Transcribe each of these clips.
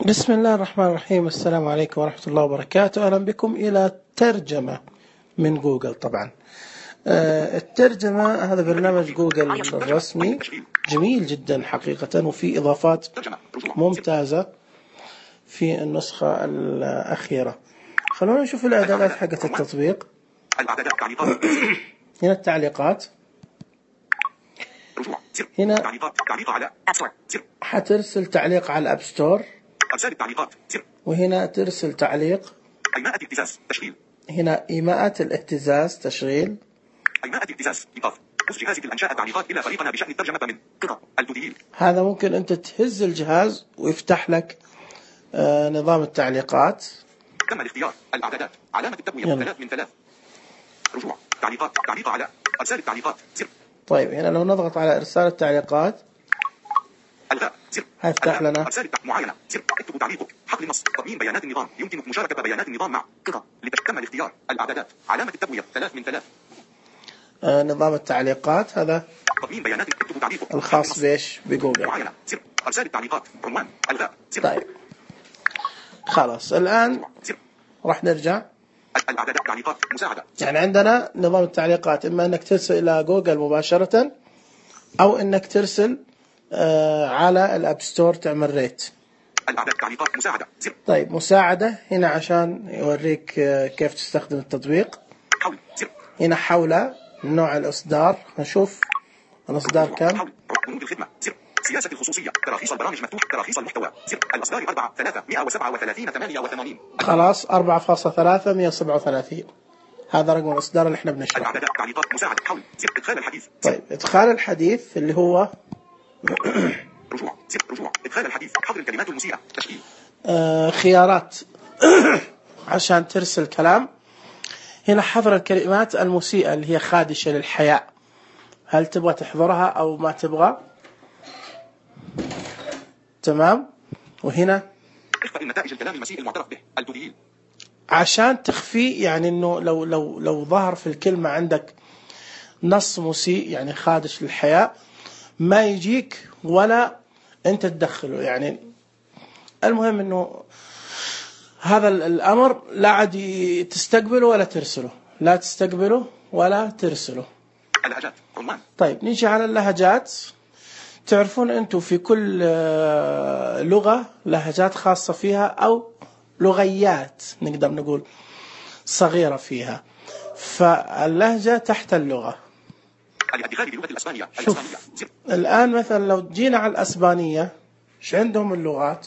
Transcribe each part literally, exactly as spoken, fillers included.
بسم الله الرحمن الرحيم. السلام عليكم ورحمة الله وبركاته. أهلا بكم إلى ترجمة من جوجل. طبعا الترجمة هذا برنامج جوجل الرسمي، جميل جدا حقيقة، وفي إضافات ممتازة في النسخة الأخيرة. خلونا نشوف الإعدادات حقت التطبيق. هنا التعليقات، هنا حترسل تعليق على الأب ستور، وهنا ترسل تعليق. إيماءة اهتزاز تشغيل. هنا إيماءة الاهتزاز تشغيل. إيماءة اهتزاز إيقاف. بث جهازك الأنشاء تعليقات إلى فريقنا بشأن الترجمة من قطع التدليل. هذا ممكن أنت تهز الجهاز ويفتح لك آه نظام التعليقات. تم الاختيار. الإعدادات علامة التبوية ثلاث من ثلاث. رجوع تعليقات تعليق على إرسال التعليقات زر. طيب هنا لو نضغط على إرسال التعليقات الغاء زر. هيفتح لنا إرسال معاينة زر. اكتب تعليقك. حقل النص. تضمين بيانات النظام. يمكنك مشاركة بيانات النظام مع قطع. لتم الاختيار. الإعدادات علامة التبوية ثلاث من ثلاث. آه نظام التعليقات هذا تضمين بيانات اكتب تعليقك الخاص بيش بجوجل. معاينة زر. إرسال التعليقات عنوان الغاء زر. طيب خلاص الآن راح نرجع. الإعدادات تعليقات مساعدة. يعني عندنا نظام التعليقات، إما أنك ترسل إلى جوجل مباشرة أو أنك ترسل آه على الأب ستور تعمل ريت. الإعدادات تعليقات مساعدة زر. طيب مساعدة هنا عشان يوريك آه كيف تستخدم التطبيق. حول زر. هنا حول نوع الإصدار، نشوف الإصدار كم. بنود الخدمة زر. سياسة الخصوصية. تراخيص البرامج مفتوح. تراخيص المحتوى زر. الأصدار أربعة ثلاثة مئة وسبعة وثلاثين ثمانية وثمانين. خلاص أربعة فاصلة ثلاثة مئة وسبعة وثلاثين هذا رقم الإصدار اللي احنا بنشرحه. الإعدادات تعليقات مساعدة حول زر. إدخال الحديث. طيب إدخال الحديث اللي هو رجوع زر. رجوع إدخال الحديث. حظر الكلمات المسيئة تشغيل. آه خيارات عشان ترسل كلام. هنا حظر الكلمات المسيئة اللي هي خادشة للحياء، هل تبغى تحضرها أو ما تبغى؟ تمام. وهنا اخفاء النتائج الكلام المسيء المعترف به التدليل. عشان تخفي، يعني انه لو لو لو ظهر في الكلمة عندك نص مسيء يعني خادش للحياء ما يجيك ولا انت تدخله. يعني المهم انه هذا الامر لا عاد تستقبله ولا ترسله، لا تستقبله ولا ترسله. اللهجات عنوان. طيب نيجي على اللهجات. تعرفون أنتم في كل لغة لهجات خاصة فيها أو لغيات نقدر نقول صغيرة فيها، فاللهجة تحت اللغة. الادخال بلغة الأسبانية. شوف الآن مثلا لو جينا على الأسبانية إيش عندهم اللغات؟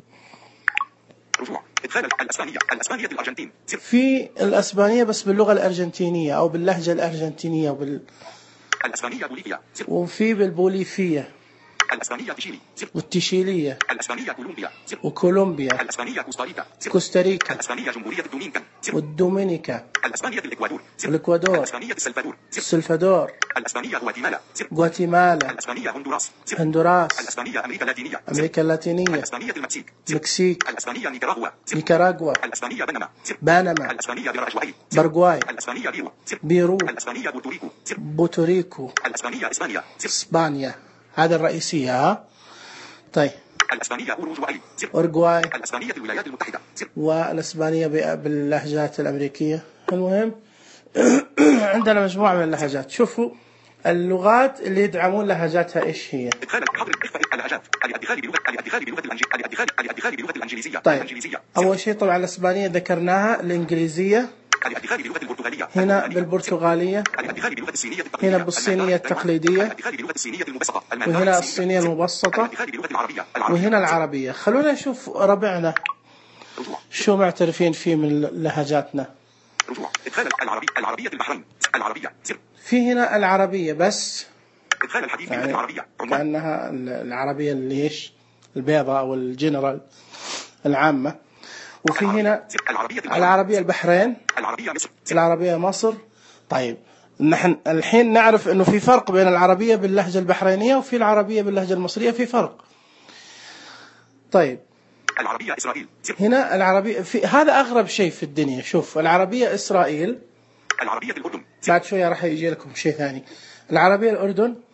رجوع إدخال الأسبانية. الأسبانية الأرجنتين. في الأسبانية بس باللغة الأرجنتينية أو باللهجة الأرجنتينية وبال الأسبانية بوليفيا. وفي بالبوليفية. الأسبانية تشيلي. والتشيلية. الأسبانية كولومبيا. وكولومبيا. الأسبانية كوستاريكا. كوستاريكا. الأسبانية جمهورية الدومينيكان. والدومينيكا. الأسبانية الإكوادور. والإكوادور. الأسبانية السلفادور. السلفادور. الأسبانية غواتيمالا. غواتيمالا. الأسبانية هندوراس. هندوراس. الأسبانية أمريكا اللاتينية. أمريكا اللاتينية. الأسبانية المكسيك. المكسيك. الأسبانية نيكاراغوا. نيكاراغوا. الأسبانية بنما. بنما. الأسبانية باراغواي. باراغواي. الأسبانية بيرو. بيرو. الأسبانية بورتوريكو. بوتوريكو. الأسبانية إسبانيا. إسبانيا. هذا الرئيسية. ها طيب. الأسبانية أوروغواي. أورغواي. الأسبانية الولايات المتحدة. والإسبانية باللهجات الأمريكية. المهم عندنا مجموعة من اللهجات. شوفوا اللغات اللي يدعمون لهجاتها إيش هي. إدخال حظر إخفاء اللهجات. الادخال بلغة الادخال بلغة الأنجليزية. الادخال الادخال بلغة الإنجليزية. طيب الإنجليزية. أول شيء طبعا الإسبانية ذكرناها، الإنجليزية الادخال بلغة البرتغالية. هنا بالبرتغالية. الادخال بلغة الصينية التقليدية. هنا بالصينية التقليدية. الادخال بلغة الصينية المبسطة. وهنا الصينية المبسطة. الادخال بلغة العربية. وهنا العربية. خلونا نشوف ربعنا شو معترفين فيه من لهجاتنا. رجوع إدخال العربية. العربية البحرين. العربية زر. في هنا العربية بس إدخال الحديث يعني العربية. كأنها العربية اللي إيش البيضاء أو الجنرال العامة. وفي هنا العربية العربية البحرين. العربية مصر. العربية مصر. طيب نحن الحين نعرف إنه في فرق بين العربية باللهجة البحرينية وفي العربية باللهجة المصرية، في فرق. طيب العربية إسرائيل. هنا العربية في هذا أغرب شيء في الدنيا. شوف العربية إسرائيل. العربية الأردن. بعد شوية راح يجي لكم شيء ثاني. العربية الأردن.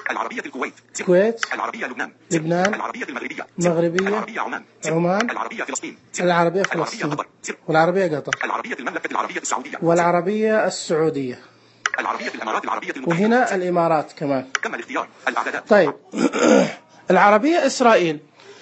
العربية الكويت زر. الكويت، العربية لبنان زر. لبنان، العربية المغربية زر. المغربية، العربية عمان زر. عمان، العربية فلسطين زر. العربية العربية فلسطين، قطر زر. والعربية قطر، العربية المملكة العربية السعودية والعربية السعودية، العربية الإمارات العربية المتحدة. وهنا الإمارات كمان. تم الاختيار. الإعدادات. طيب العربية إسرائيل.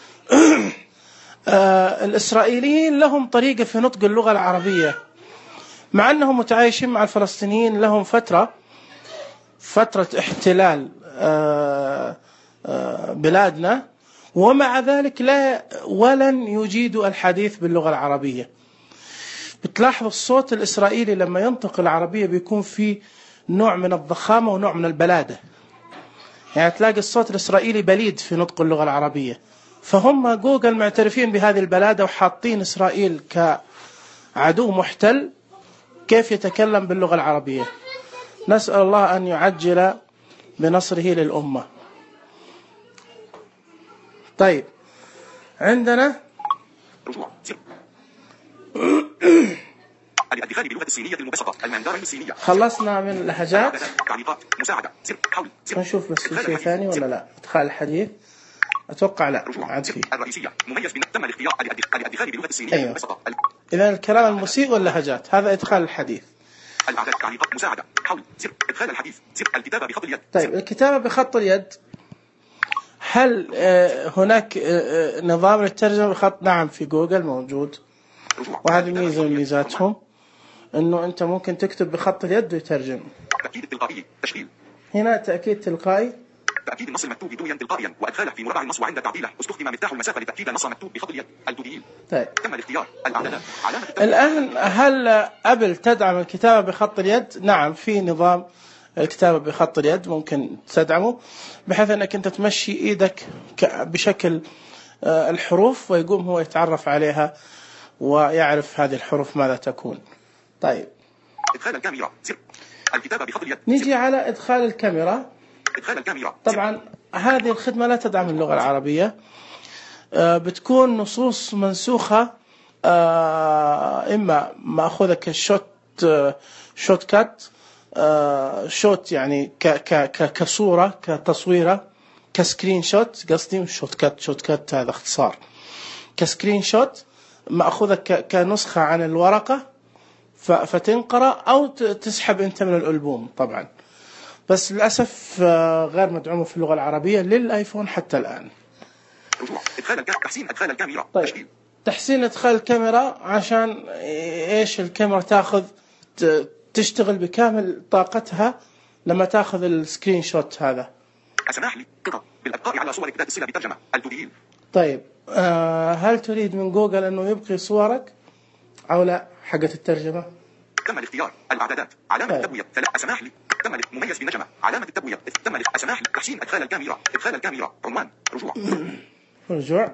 آه الإسرائيليين لهم طريقة في نطق اللغة العربية، مع أنهم متعايشين مع الفلسطينيين لهم فترة فترة احتلال آه آه بلادنا، ومع ذلك لا ولن يجيدوا الحديث باللغة العربية. بتلاحظ الصوت الإسرائيلي لما ينطق العربية بيكون فيه نوع من الضخامة ونوع من البلادة، يعني تلاقي الصوت الإسرائيلي بليد في نطق اللغة العربية. فهم جوجل معترفين بهذه البلادة وحاطين إسرائيل كعدو محتل كيف يتكلم باللغة العربية. نسأل الله أن يعجل بنصره للأمة. طيب عندنا رجوع زر. الادخال باللغة الصينية المبسطة الماندارين الصينية. خلصنا من اللهجات. تعليقات مساعدة زر. حول زر. نشوف بس في شيء ثاني ولا لا. ادخال الحديث أتوقع لا ما عاد فيه. الرئيسية مميز بن تم الاختيار الادخال باللغة الصينية أيوة. المبسطة. إذا الكلام المسيء واللهجات هذا إدخال الحديث. الأعداد تعليقات مساعدة حول زر. ادخال الحديث زر. الكتابة بخط اليد. طيب الكتابة بخط اليد، هل هناك نظام للترجمة بخط؟ نعم في جوجل موجود، وهذه ميزة من ميزاتهم انه انت ممكن تكتب بخط اليد ويترجم. تأكيد التلقائي تشغيل. هنا تأكيد تلقائي. تأكيد النص المكتوب دويا تلقائيا وأدخاله في مربع النص، وعند تعديله استخدم مفتاح المسافة لتأكيد النص المكتوب بخط اليد الدوديين. طيب تم الاختيار. الإعدادات علامة الآن هل أبل تدعم الكتابة بخط اليد؟ نعم في نظام الكتابة بخط اليد ممكن تدعمه، بحيث أنك أنت تمشي إيدك بشكل الحروف ويقوم هو يتعرف عليها ويعرف هذه الحروف ماذا تكون. طيب إدخال الكاميرا زر. الكتابة بخط اليد. نيجي على إدخال الكاميرا. إدخال الكاميرا. طبعا هذه الخدمة لا تدعم اللغة العربية، بتكون نصوص منسوخة، إما مأخوذة كشوت شوت كات شوت يعني ك ك كصورة كتصويرة كسكرين شوت، قصدي شوت كات شوت كات هذا اختصار، كسكرين شوت مأخوذة كنسخة عن الورقة فتنقرأ أو تسحب أنت من الألبوم طبعا، بس للأسف غير مدعومة في اللغة العربية للآيفون حتى الآن. رجوع إدخال الك... تحسين إدخال الكاميرا. طيب تشكيل. تحسين إدخال الكاميرا عشان إيش الكاميرا تأخذ تشتغل بكامل طاقتها لما تأخذ السكرين شوت هذا. أسمح لي قطع بالأبقاء على صور إبداء الصلة بالترجمة الدوديين. طيب آه هل تريد من جوجل أنه يبقي صورك أو لا حقة الترجمة؟ تم الاختيار. الإعدادات علامة طيب. التبوية ثلاث. أسمح لي تم مميز بالنجمة علامة التبوية. تم أسمح لي تحسين إدخال الكاميرا. إدخال الكاميرا عنوان رجوع. رجوع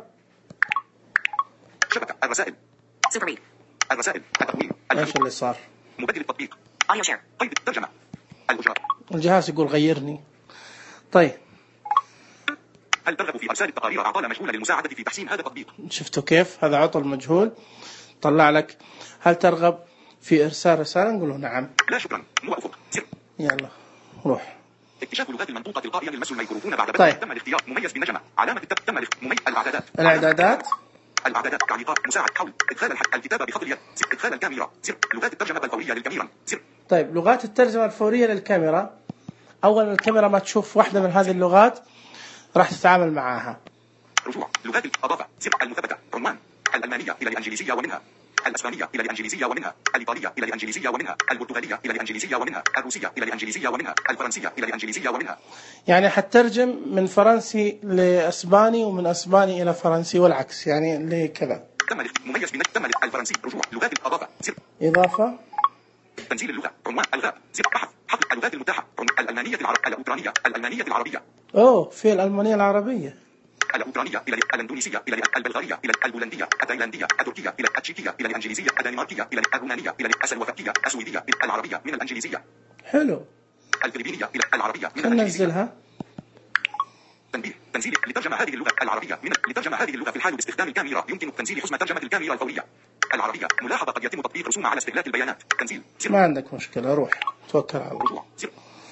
شبكة الرسائل سوبر الرسائل التطويل. ايش اللي صار؟ مبدل التطبيق اوديو شير قيد الترجمة الأجراء. الجهاز يقول غيرني. طيب هل ترغب في أرسال التقارير أعطال مجهولة للمساعدة في تحسين هذا التطبيق؟ شفتوا كيف هذا عطل مجهول طلع لك هل ترغب في إرسال رسالة؟ نقول له نعم. لا شكرا مو أفق سر. يلا روح. اكتشاف لغات المنطوقة تلقائيا للمس الميكروفون بعد بدء. طيب. تم الاختيار مميز بالنجمة علامة التب. تم مميز الإعدادات. الإعدادات الإعدادات تعليقات مساعد حول إدخال الحد الكتابة بخط اليد زر. إدخال الكاميرا زر. لغات الترجمة الفورية للكاميرا زر. طيب لغات الترجمة الفورية للكاميرا، أولا الكاميرا ما تشوف واحدة من هذه اللغات راح تتعامل معها. رجوع لغات الإضافة زر. المثبتة عنوان الألمانية إلى الإنجليزية ومنها الإسبانية إلى الإنجليزية ومنها الإيطالية إلى الإنجليزية ومنها البرتغالية إلى الإنجليزية ومنها الروسية إلى الإنجليزية ومنها الفرنسية إلى الإنجليزية ومنها. يعني حترجم من فرنسي لأسباني ومن أسباني إلى فرنسي والعكس، يعني اللي كذا. تم مميز بنك. تم الفرنسي. رجوع لغات الإضافة زر. إضافة تنزيل اللغة عنوان الغاء زر. بحث حق اللغات المتاحة الألمانية العرب الأوكرانية الألمانية العربية. أوه في الألمانية العربية. الأوكرانية إلى الإندونيسية إلى البلغارية إلى البولندية التايلاندية التركية إلى التشيكية إلى الإنجليزية الدنماركية إلى الرومانية إلى السلوفكية السويدية العربية من الإنجليزية. حلو. الفلبينية إلى العربية من الإنجليزية. ننزلها. تنبيه تنزيل لترجمة هذه اللغة العربية من لترجمة هذه اللغة في الحال باستخدام الكاميرا يمكن تنزيل حسم ترجمة الكاميرا الفورية العربية. ملاحظة قد يتم تطبيق رسوم على استهلاك البيانات. تنزيل ما عندك مشكلة روح توكل على الله. رجوع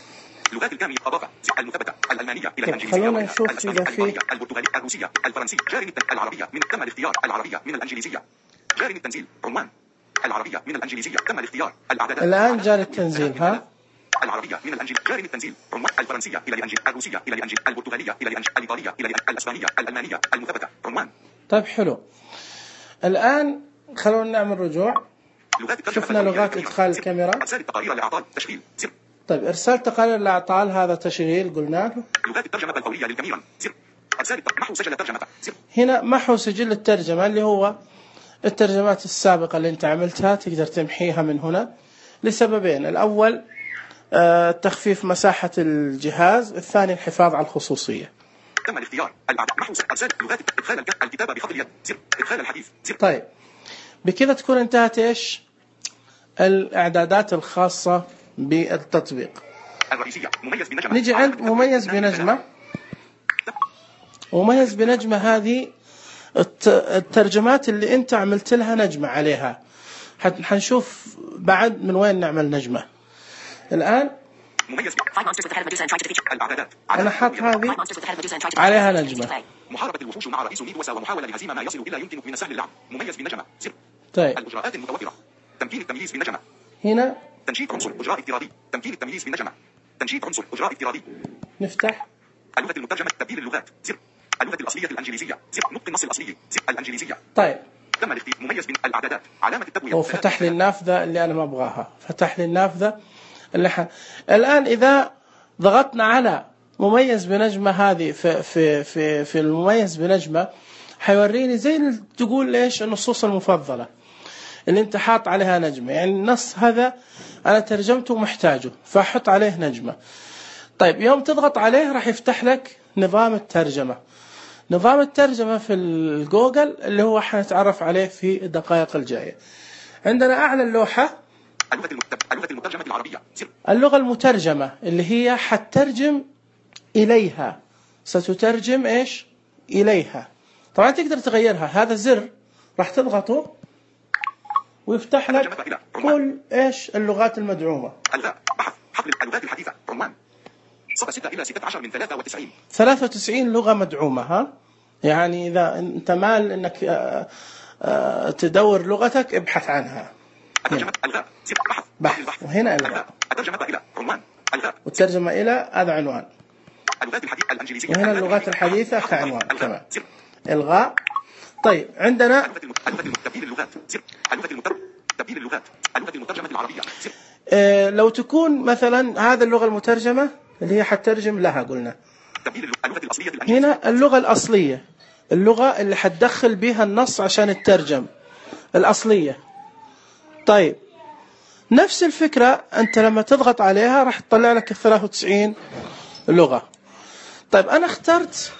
لغات الكامية أضافة المثبتة الألمانية إلى طيب الإنجليزية خلونا ومنها نشوف الأسبانية إذا في الإيطالية البرتغالية الروسية الفرنسية جاري الت- العربية من تم الاختيار العربية من الإنجليزية جاري التنزيل عنوان العربية من الإنجليزية تم الاختيار الإعدادات الآن على جاري التنوين. التنزيل ثلاث ها. العربية من الأنجليزية جاري التنزيل عنوان الفرنسية إلى الأنجليزية الروسية إلى الأنجليزية البرتغالية إلى الأنجليزية الإيطالية إلى الأسبانية الألمانية المثبتة عنوان طيب حلو. الآن خلونا نعمل رجوع. لغات الترجمة شفنا الفورية لغات للكاميرا. إدخال زر. الكاميرا. إرسال التقارير لأعطال تشغيل زر. طيب إرسال تقارير الأعطال هذا تشغيل قلنا له. لغات الترجمة الفورية للكاميرا زر. إرسال الت- محو سجل ترجمة زر. هنا محو سجل الترجمة اللي هو الترجمات السابقة اللي أنت عملتها تقدر تمحيها من هنا لسببين. الأول آه، تخفيف مساحة الجهاز، الثاني الحفاظ على الخصوصية. تم الاختيار الأعداد محو سجل إرسال لغات الت- إدخال الك- الكتابة بخط اليد زر. إدخال الحديث زر. طيب بكذا تكون انتهت إيش الإعدادات الخاصة بالتطبيق. الرئيسية مميز بنجمة. نجي عند مميز بنجمة. مميز بنجمة هذه الت- الترجمات اللي انت عملت لها نجمة عليها. حت- حنشوف بعد من وين نعمل نجمة. الآن مميز ب- الإعدادات أنا حاط هذه عليها نجمة. محاربة الوحوش مع رئيس ميدوسا ومحاولة لهزيمة ما يصل إلى يمكنك من سهل اللعب مميز بنجمة زر. طيب الإجراءات المتوفرة تمكين التمييز بنجمة هنا تنشيط عنصر إجراء افتراضي تمكين التمييز بنجمة تنشيط عنصر إجراء افتراضي نفتح. اللغة المترجمة تبديل اللغات زر. اللغة الأصلية الإنجليزية زر. نطق النص الأصلي زر. الإنجليزية طيب تم الاختيار مميز بين الإعدادات علامة التقوية هو فتح لي النافذة اللي أنا ما أبغاها. فتح لي النافذة اللي ح... الآن إذا ضغطنا على مميز بنجمة هذه في في في في المميز بنجمة حيوريني زي اللي تقول ليش النصوص المفضلة اللي أنت حاط عليها نجمة. يعني النص هذا أنا ترجمته محتاجه فأحط عليه نجمة. طيب يوم تضغط عليه راح يفتح لك نظام الترجمة. نظام الترجمة في الجوجل اللي هو حنتعرف عليه في الدقائق الجاية. عندنا أعلى اللوحة اللغة المت- اللغة المترجمة العربية زر. اللغة المترجمة اللي هي حترجم إليها. ستترجم إيش إليها. طبعا تقدر تغيرها. هذا زر راح تضغطه ويفتح لك كل إيش اللغات المدعومة. الغاء بحث حقل اللغات الحديثة عنوان صفحة ستة إلى ستة عشر من ثلاثة وتسعين ثلاثة وتسعين لغة مدعومة. ها يعني إذا أنت مال إنك آه، آه، تدور لغتك ابحث عنها. الترجمة الغاء زر. بحث بحث وهنا إلغاء. الترجمة إلى عنوان الغاء والترجمة إلى هذا عنوان. اللغات الحديثة الإنجليزية وهنا اللغات الحديثة كعنوان الغاء تمام. زر. إلغاء. طيب عندنا اللغة المت- اللغة المت- تبديل اللغات زر. اللغة المتر- تبديل اللغات اللغة المترجمة العربية زر. آه، لو تكون مثلا هذا اللغة المترجمة اللي هي حترجم لها قلنا. تبديل اللغة اللغة الأصلية الإنجليزية هنا اللغة الأصلية اللغة اللي حتدخل بها النص عشان الترجم الأصلية. طيب نفس الفكرة أنت لما تضغط عليها راح تطلع لك ثلاثة وتسعين لغة. طيب أنا اخترت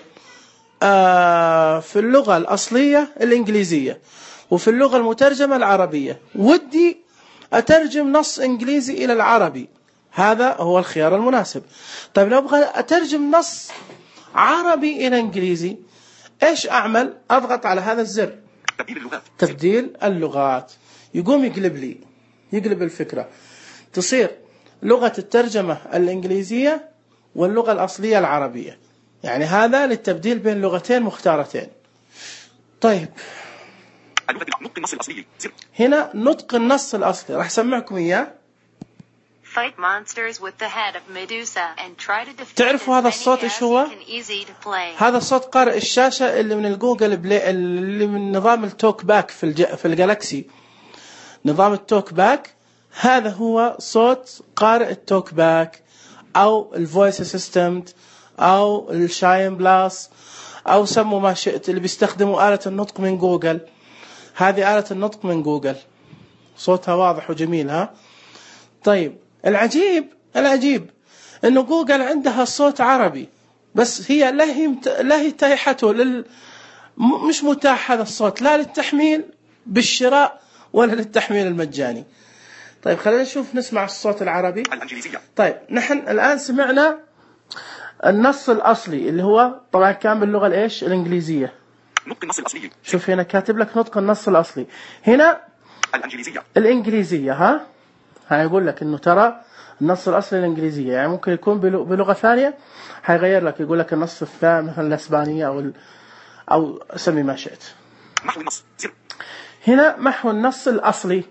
آه في اللغة الأصلية الإنجليزية وفي اللغة المترجمة العربية. ودي أترجم نص إنجليزي إلى العربي. هذا هو الخيار المناسب. طيب لو أبغى أترجم نص عربي إلى إنجليزي إيش أعمل؟ أضغط على هذا الزر تبديل اللغات تبديل اللغات. يقوم يقلب لي يقلب الفكرة تصير لغة الترجمة الإنجليزية واللغة الأصلية العربية. يعني هذا للتبديل بين لغتين مختارتين. طيب اللغة نطق النص الأصلي زر. هنا نطق النص الأصلي راح أسمعكم إياه. Fight monsters with the head of Medusa and try to defeat تعرفوا as هذا many الصوت as إيش هو؟ you can easy to play. هذا صوت قارئ الشاشة اللي من الجوجل بلاي اللي من نظام التوك باك في الج... في الجالكسي. نظام التوك باك هذا هو صوت قارئ التوك باك أو الفويس اسيستنت أو الشاين بلاس أو سموا ما شئت اللي بيستخدموا آلة النطق من جوجل. هذه آلة النطق من جوجل صوتها واضح وجميل. ها طيب العجيب العجيب إنه جوجل عندها صوت عربي بس هي لا هي مت... لا هي تايحته لل م- مش متاح هذا الصوت لا للتحميل بالشراء ولا للتحميل المجاني. طيب خلينا نشوف نسمع الصوت العربي. الإنجليزية طيب نحن الآن سمعنا النص الأصلي اللي هو طبعا كان باللغة الإيش الإنجليزية. نطق النص الأصلي شوف هنا كاتب لك نطق النص الأصلي. هنا الإنجليزية الإنجليزية. ها هيقول لك إنه ترى النص الأصلي الإنجليزية، يعني ممكن يكون بلغة ثانية هيغير لك، يقول لك النص الثاني مثلا الإسبانية أو ال... أو سمي ما شئت. محو النص زر. هنا محو النص الأصلي،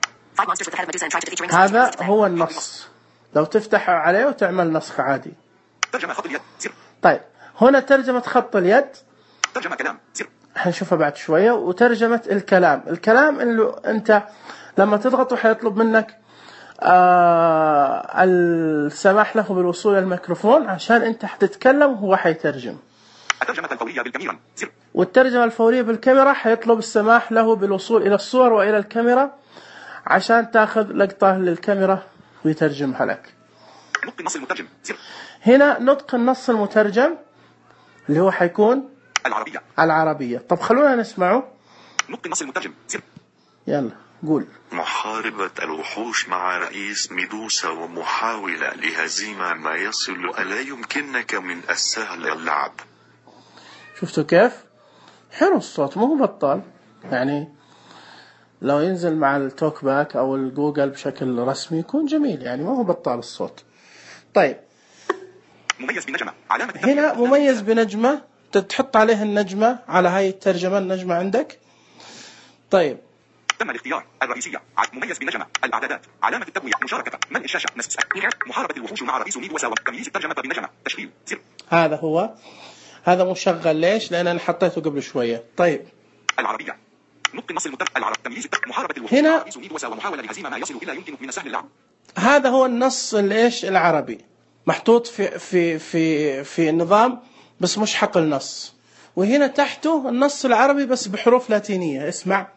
هذا هو النص، لو تفتح عليه وتعمل نسخ عادي. ترجمة خط اليد زر. طيب هنا ترجمة خط اليد، ترجمة كلام زر. هنشوفها بعد شوية. وترجمة الكلام، الكلام اللي أنت لما تضغطه حيطلب منك آه السماح له بالوصول للميكروفون عشان أنت حتتكلم وهو حيترجم. الترجمة الفورية بالكاميرا زر. والترجمة الفورية بالكاميرا حيطلب السماح له بالوصول إلى الصور وإلى الكاميرا عشان تاخذ لقطة للكاميرا ويترجمها لك. نطق النص المترجم زر. هنا نطق النص المترجم اللي هو حيكون العربية. العربية. طب خلونا نسمعه. نطق النص المترجم زر. يلا قول. محاربة الوحوش مع رئيس ميدوسا ومحاولة لهزيمة ما يصل ألا يمكنك من السهل اللعب. شفتوا كيف حلو الصوت، مو بطال يعني، لو ينزل مع التوك باك أو الجوجل بشكل رسمي يكون جميل يعني، ما هو بطال الصوت. طيب مميز بنجمة علامة. هنا مميز بنجمة، تحط عليه النجمة على هاي الترجمة، النجمة عندك. طيب تم الاختيار الرئيسية مميز بنجمة الإعدادات علامة التبوية مشاركة ملء الشاشة نسخ محاربة الوحوش مع رئيس ميدوسا وتمييز الترجمة بنجمة تشغيل زر. هذا هو، هذا مشغل. ليش؟ لأن أنا حطيته قبل شوية. طيب العربية نطق النص المترجم العرب تمييز محاربة الوحوش هنا مع رئيس ميدوسا ومحاولة لهزيمة ما يصل إلى يمكنك من السهل اللعب. هذا هو النص الإيش العربي محطوط في في في في النظام بس مش حقل نص، وهنا تحته النص العربي بس بحروف لاتينية. اسمع.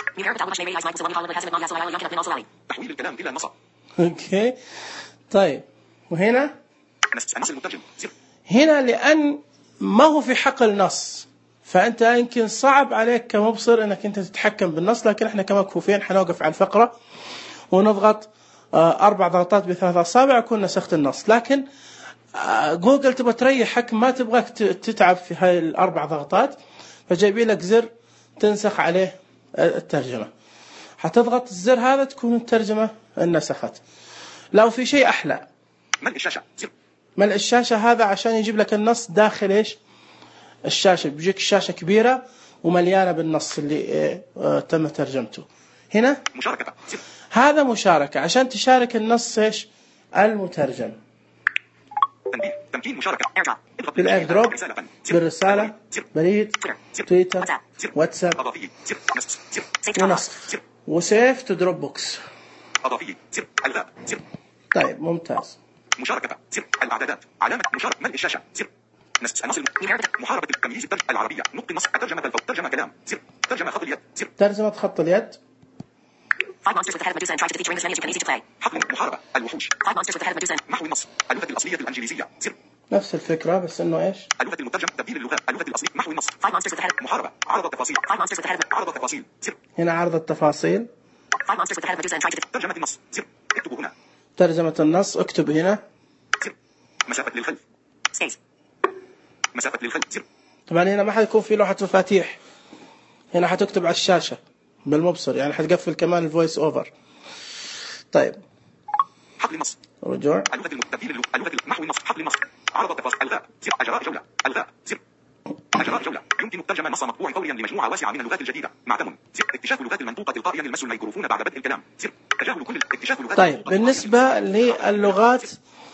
تحويل الكلام إلى نص. اوكي طيب وهنا النص المترجم زر. هنا لأن ما هو في حقل نص فأنت يمكن صعب عليك كمبصر أنك أنت تتحكم بالنص، لكن احنا كمكفوفين حنوقف على الفقرة ونضغط أربع ضغطات بثلاث أصابع يكون نسخت النص. لكن جوجل تبغى تريحك، ما تبغاك تتعب في هاي الأربع ضغطات، فجايبين لك زر تنسخ عليه الترجمة. حتضغط الزر هذا تكون الترجمة انسخت. لو في شيء أحلى ملء الشاشة زر. ملء الشاشة هذا عشان يجيب لك النص داخل إيش الشاشة، بيجيك الشاشة كبيرة ومليانة بالنص اللي اه تم ترجمته. هنا مشاركة زر. هذا مشاركة عشان تشارك النص إيش المترجم. تنبيه تمكين مشاركة بالاير دروب، بالرسالة، بريد، تويتر، واتساب، أضافي زر. نسخ زر. ونسخ، وسيف تو دروب بوكس. أضافي زر. ألغاء زر. طيب ممتاز. مشاركة زر. الإعدادات علامة مشاركة ملء الشاشة زر. نسخ النص محاربة التمييز الترجمة العربية نطق النص ترجمة الفوق ترجمة كلام زر. ترجمة خط اليد زر. ترجمة خط اليد. حقل محاربة الوحوش. محو النص اللغة الأصلية الإنجليزية زر. نفس الفكرة بس إنه إيش؟ اللغة المترجم تبديل اللغة اللغة الأصلية محو النص. محاربة عرض التفاصيل. عرض التفاصيل زر. هنا عرض التفاصيل. ترجمة النص زر. اكتبوا هنا. ترجمة النص اكتب هنا. زر. مسافة للخلف. مسافة للخلف زر. طبعا هنا ما حيكون في لوحة مفاتيح، هنا حتكتب على الشاشة بالمبصر، يعني حتقفل كمان الفويس اوفر. طيب حقل النص. رجوع. اللغة تبديل اللغة اللغة محو النص حقل النص. عرض التفاصيل. ألغاء زر. أجراء جولة. ألغاء زر. أجراء جولة. يمكن ترجمة نص مطبوع فوريا لمجموعة واسعة من اللغات الجديدة. معتم زر. اكتشاف اللغات المنطوقة تلقائيا يلمس الميكروفون بعد بدء الكلام زر. تجاهل كل اكتشاف اللغات. طيب بالنسبة للغات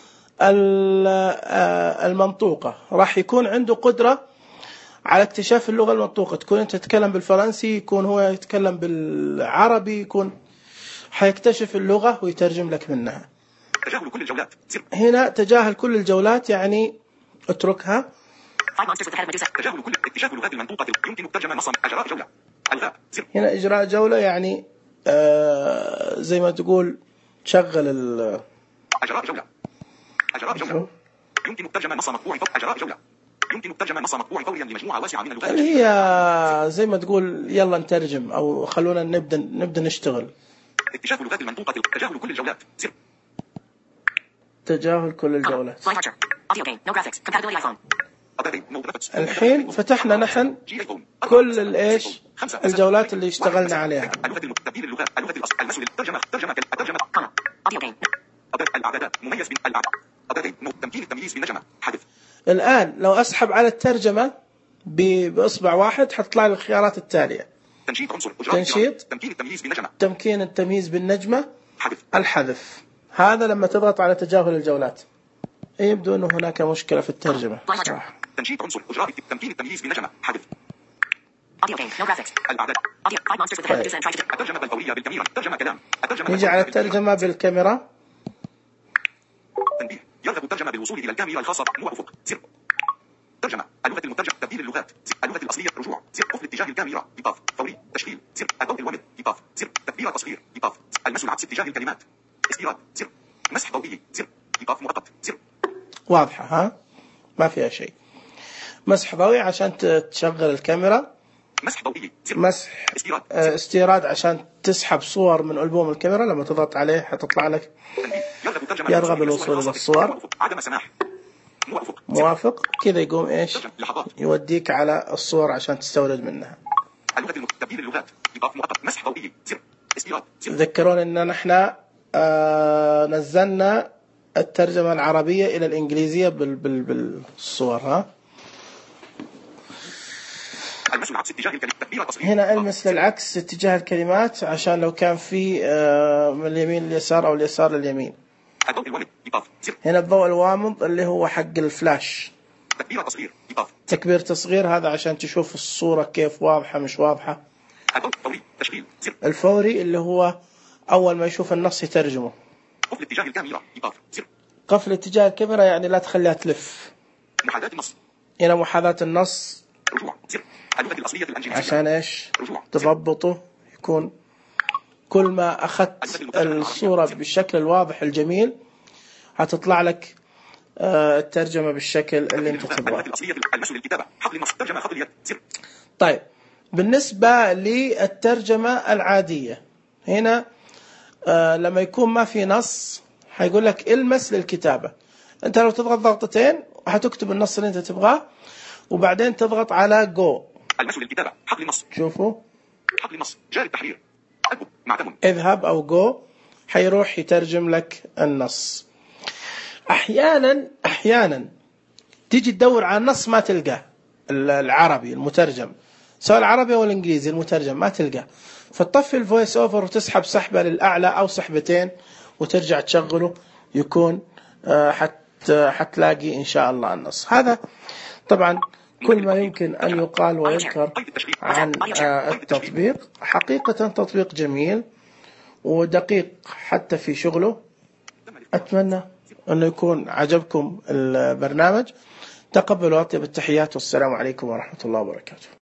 المنطوقة راح يكون عنده قدرة على اكتشاف اللغة المنطوقة. تكون أنت تتكلم بالفرنسي، يكون هو يتكلم بالعربي، يكون حيكتشف اللغة ويترجم لك منها. تجاهل كل الجولات زر. هنا تجاهل كل الجولات يعني اتركها. تجاهل كل اكتشاف اللغات المنطوقة يمكن ترجمة نصا. أجراء جولة. ألغاء زر. هنا إجراء جولة يعني آه زي ما تقول تشغل ال أجراء جولة. أجراء جولة. يمكن ترجمة نص مطبوع فوريا. أجراء جولة. يمكن ترجمة نص مطبوع فوريا لمجموعة واسعة من اللغات. هي زي ما تقول يلا نترجم أو خلونا نبدأ نبدأ نشتغل. اكتشاف اللغات المنطوقة. تجاهل كل الجولات زر. تجاهل كل الجولات. الحين الحين فتحنا نحن كل الايش الجولات اللي اشتغلنا عليها. تبديل اللغة اللغة الأصل المسؤول ترجمة ترجمة ترجمة الأعدادات مميز بالأعداد. تمكين التمييز بالنجمة حذف. الآن لو أسحب على الترجمة بإصبع واحد حتطلع لي الخيارات التالية: تنشيط عنصر تنشيط، تمكين التمييز بالنجمة، تمكين التمييز بالنجمة، حذف. الحذف. هذا لما تضغط على تجاهل الجولات. يبدو أنه هناك مشكلة في الترجمة صراحة. تنشيط عنصر إجراء تمكين التمييز بالنجمة حذف. الأعداد. الترجمة الفورية بالكاميرا. ترجمة كلام. الترجمة نيجي على الترجمة بالكاميرا. تنبيه: يرغب الترجمة بالوصول إلى الكاميرا الخاصة. مو أفق. زر. ترجمة. اللغة المترجم. تبديل اللغات. زر. اللغة الأصلية. رجوع. زر. قفل اتجاه الكاميرا. إيقاف. فوري. تشغيل. زر. الضوء الوامض. إيقاف. زر. تكبير تصغير. إيقاف. المس العكس اتجاه الكلمات. استيراد. زر. مسح ضوئي. زر. إيقاف مؤقت. زر. واضحة ها؟ ما فيها شيء. مسح ضوئي عشان تشغل الكاميرا. مسح ضوئي. زر. مسح استيراد. آه، استيراد عشان تسحب صور من ألبوم الكاميرا. لما تضغط عليه حتطلع لك يرغب الوصول إلى الصور. عدم سماح. موافق. موافق. كذا يقوم إيش يوديك على الصور عشان تستورد منها. اللغة المت... تبديل اللغات. إيقاف مؤقت. مسح ضوئي. زر. استيراد. زر. تذكرون إن نحن آه نزلنا الترجمة العربية إلى الإنجليزية بال... بال... بالصور ها. المس العكس اتجاه الكلمات. تكبير تصغير. هنا المس للعكس اتجاه الكلمات عشان لو كان في آه من اليمين لليسار أو اليسار لليمين. الضوء الوامض. إيقاف. زر. هنا الضوء الوامض اللي هو حق الفلاش. تكبير تصغير. إيقاف. تكبير تصغير هذا عشان تشوف الصورة كيف واضحة مش واضحة. الضوء فوري. تشغيل. زر. الفوري اللي هو أول ما يشوف النص يترجمه. قفل اتجاه الكاميرا. إيقاف. زر. قفل اتجاه الكاميرا يعني لا تخليها تلف. محاذاة النص. هنا محاذاة النص. رجوع. زر. اللغة الأصلية الإنجليزية. عشان إيش رجوع. تضبطه يكون كل ما أخذت الصورة بالشكل الواضح الجميل هتطلع لك آه الترجمة بالشكل اللي انت تبغاه. اللغة الأصلية المس للكتابة. حقل النص. ترجمة خط اليد. زر. طيب بالنسبة للترجمة العادية هنا آه لما يكون ما في نص هيقول لك المس للكتابة. انت لو تضغط ضغطتين هتكتب النص اللي انت تبغاه وبعدين تضغط على جو. المس للكتابة. حقل النص. شوفوا حقل النص. جاري التحرير. أكتب. معتم. اذهب أو جو حيروح يترجم لك النص. أحيانا أحيانا تيجي تدور على النص ما تلقاه العربي المترجم سواء العربي أو الإنجليزي المترجم ما تلقاه فتطفي الفويس أوفر وتسحب سحبة للأعلى أو سحبتين وترجع تشغله يكون حت حتلاقي إن شاء الله النص. هذا طبعا كل ما يمكن أن يقال ويذكر عن التطبيق. حقيقة تطبيق جميل ودقيق حتى في شغله. أتمنى أنه يكون عجبكم البرنامج. تقبلوا أطيب التحيات والسلام عليكم ورحمة الله وبركاته.